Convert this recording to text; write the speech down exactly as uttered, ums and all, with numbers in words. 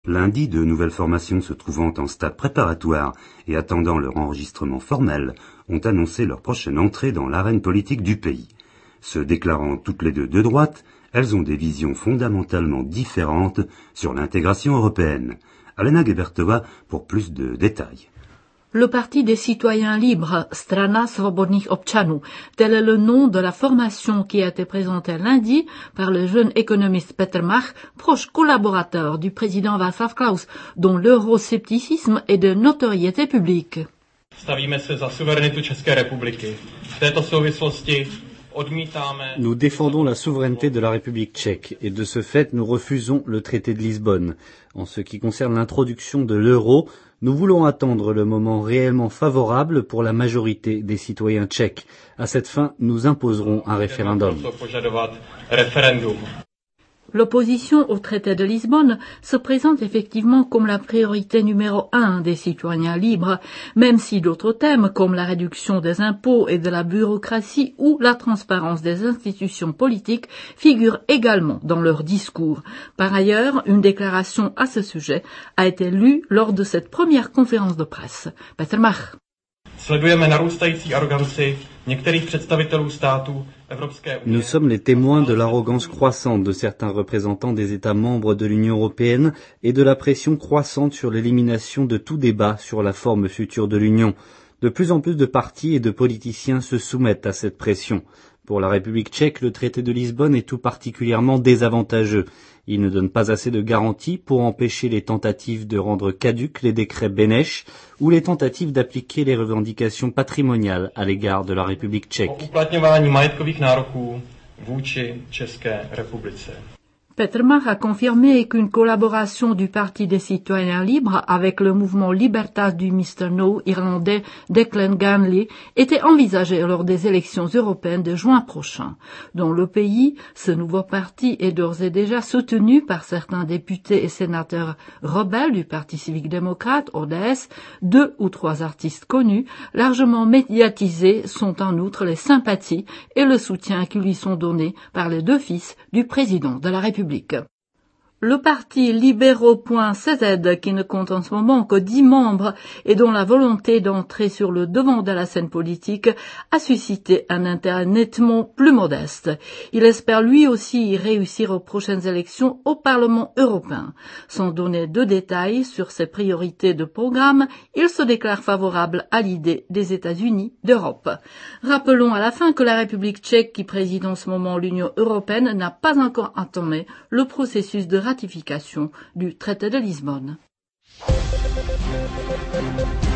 Lundi, de nouvelles formations se trouvant en stade préparatoire et attendant leur enregistrement formel ont annoncé leur prochaine entrée dans l'arène politique du pays. Se déclarant toutes les deux de droite, elles ont des visions fondamentalement différentes sur l'intégration européenne. Alena Gebertová pour plus de détails. Le Parti des citoyens libres, Strana svobodných občanů, tel est le nom de la formation qui a été présentée lundi par le jeune économiste Petr Mach, proche collaborateur du président Václav Klaus, dont l'euroscepticisme est de notoriété publique. Stavíme se za suverenitu České republiky. V této souvislosti Nous défendons la souveraineté de la République tchèque et de ce fait nous refusons le traité de Lisbonne. En ce qui concerne l'introduction de l'euro, nous voulons attendre le moment réellement favorable pour la majorité des citoyens tchèques. À cette fin, nous imposerons un référendum. L'opposition au traité de Lisbonne se présente effectivement comme la priorité numéro un des citoyens libres, même si d'autres thèmes comme la réduction des impôts et de la bureaucratie ou la transparence des institutions politiques figurent également dans leur discours. Par ailleurs, une déclaration à ce sujet a été lue lors de cette première conférence de presse. Petr Mach. Sledujeme narůstající aroganci některých představitelů států Evropské unie. Nous sommes les témoins de l'arrogance croissante de certains représentants des États membres de l'Union européenne et de la pression croissante sur l'élimination de tout débat sur la forme future de l'Union. De plus en plus de partis et de politiciens se soumettent à cette pression. Pour la République tchèque, le traité de Lisbonne est tout particulièrement désavantageux. Il ne donne pas assez de garanties pour empêcher les tentatives de rendre caducs les décrets Beneš ou les tentatives d'appliquer les revendications patrimoniales à l'égard de la République tchèque. Petr Mach a confirmé qu'une collaboration du Parti des citoyens libres avec le mouvement Libertas du mister No irlandais Declan Ganley était envisagée lors des élections européennes de juin prochain. Dans le pays, ce nouveau parti est d'ores et déjà soutenu par certains députés et sénateurs rebelles du Parti civique démocrate, O D S. Deux ou trois artistes connus, largement médiatisés, sont en outre les sympathies et le soutien qui lui sont donnés par les deux fils du président de la République. Le parti Libéraux.C Z, qui ne compte en ce moment que dix membres et dont la volonté d'entrer sur le devant de la scène politique a suscité un intérêt nettement plus modeste. Il espère lui aussi réussir aux prochaines élections au Parlement européen. Sans donner de détails sur ses priorités de programme, il se déclare favorable à l'idée des États-Unis d'Europe. Rappelons à la fin que la République tchèque, qui préside en ce moment l'Union européenne, n'a pas encore entamé le processus de ratification du traité de Lisbonne.